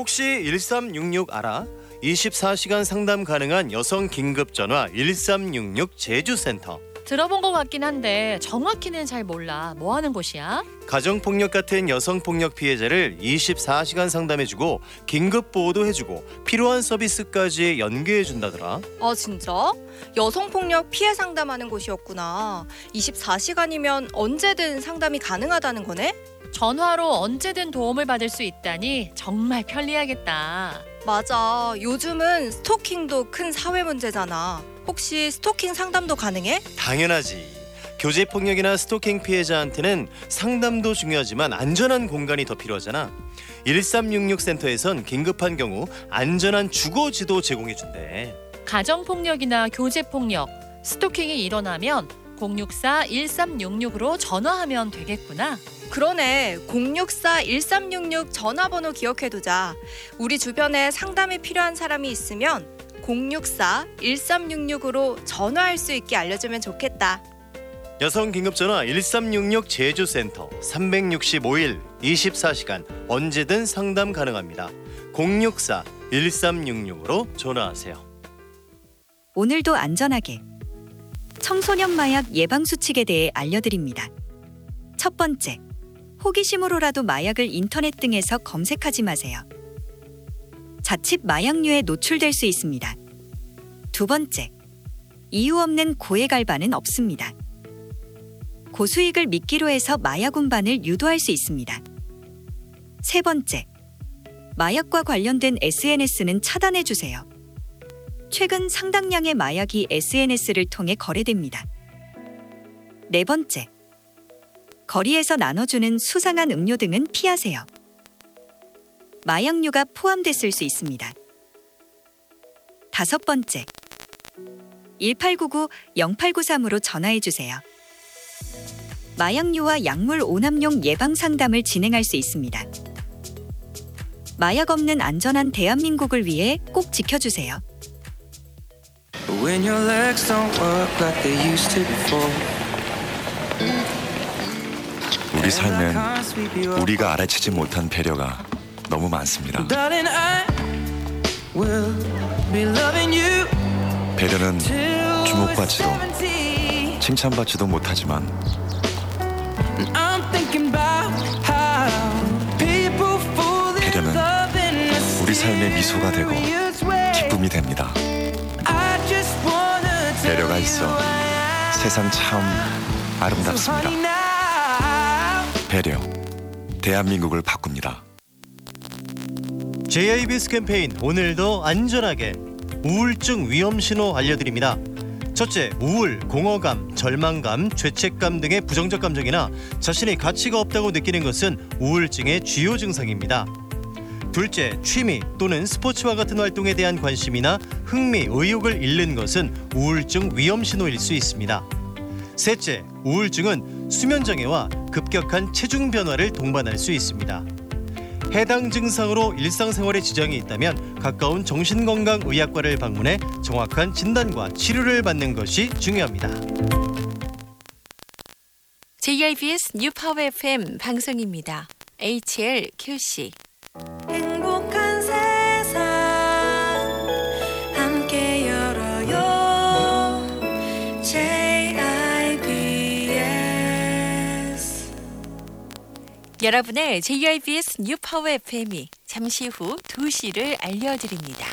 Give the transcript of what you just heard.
혹시 1366 알아? 24시간 상담 가능한 여성 긴급전화 1366 제주센터. 들어본 것 같긴 한데 정확히는 잘 몰라. 뭐 하는 곳이야? 가정폭력 같은 여성폭력 피해자를 24시간 상담해주고 긴급보호도 해주고 필요한 서비스까지 연계해준다더라. 아, 진짜? 여성폭력 피해 상담하는 곳이었구나. 24시간이면 언제든 상담이 가능하다는 거네? 전화로 언제든 도움을 받을 수 있다니 정말 편리하겠다. 맞아. 요즘은 스토킹도 큰 사회 문제잖아. 혹시 스토킹 상담도 가능해? 당연하지. 교제폭력이나 스토킹 피해자한테는 상담도 중요하지만 안전한 공간이 더 필요하잖아. 1366 센터에선 긴급한 경우 안전한 주거지도 제공해준대. 가정폭력이나 교제폭력, 스토킹이 일어나면 064-1366으로 전화하면 되겠구나. 그러네. 064-1366 전화번호 기억해두자. 우리 주변에 상담이 필요한 사람이 있으면 064-1366으로 전화할 수 있게 알려주면 좋겠다. 여성 긴급전화 1366 제주센터 365일 24시간 언제든 상담 가능합니다. 064-1366으로 전화하세요. 오늘도 안전하게 청소년 마약 예방 수칙에 대해 알려드립니다. 첫 번째, 호기심으로라도 마약을 인터넷 등에서 검색하지 마세요. 자칫 마약류에 노출될 수 있습니다. 두 번째, 이유 없는 고액 알바는 없습니다. 고수익을 미끼로 해서 마약 운반을 유도할 수 있습니다. 세 번째, 마약과 관련된 SNS는 차단해 주세요. 최근 상당량의 마약이 SNS를 통해 거래됩니다. 네 번째, 거리에서 나눠주는 수상한 음료 등은 피하세요. 마약류가 포함됐을 수 있습니다. 다섯 번째, 1899-0893으로 전화해 주세요. 마약류와 약물 오남용 예방 상담을 진행할 수 있습니다. 마약 없는 안전한 대한민국을 위해 꼭 지켜주세요. When your legs don't work like they used to before. 우리 삶엔 우리가 알아채지 못한 배려가 너무 많습니다. Darling, I will be loving you 배려는 till 주목받지도 we're 70. 칭찬받지도 못하지만 And I'm thinking about how people fall in 배려는 love in a 우리 삶의 미소가 되고 mysterious way. 기쁨이 됩니다. I just wanna tell 배려가 있어 you I am 세상 참 so 아름답습니다. honey now. 배려, 대한민국을 바꿉니다. JIBS 캠페인 오늘도 안전하게 우울증 위험신호 알려드립니다. 첫째, 우울, 공허감, 절망감, 죄책감 등의 부정적 감정이나 자신의 가치가 없다고 느끼는 것은 우울증의 주요 증상입니다. 둘째, 취미 또는 스포츠와 같은 활동에 대한 관심이나 흥미, 의욕을 잃는 것은 우울증 위험신호일 수 있습니다. 셋째, 우울증은 수면장애와 급격한 체중 변화를 동반할 수 있습니다. 해당 증상으로 일상생활에 지장이 있다면 가까운 정신건강의학과를 방문해 정확한 진단과 치료를 받는 것이 중요합니다. JIBS 뉴파워 FM 방송입니다. HLQC 행복한 세상 함께 열어요. JIBS. 여러분의 JIBS 뉴파워 FM이 잠시 후 2시를 알려드립니다.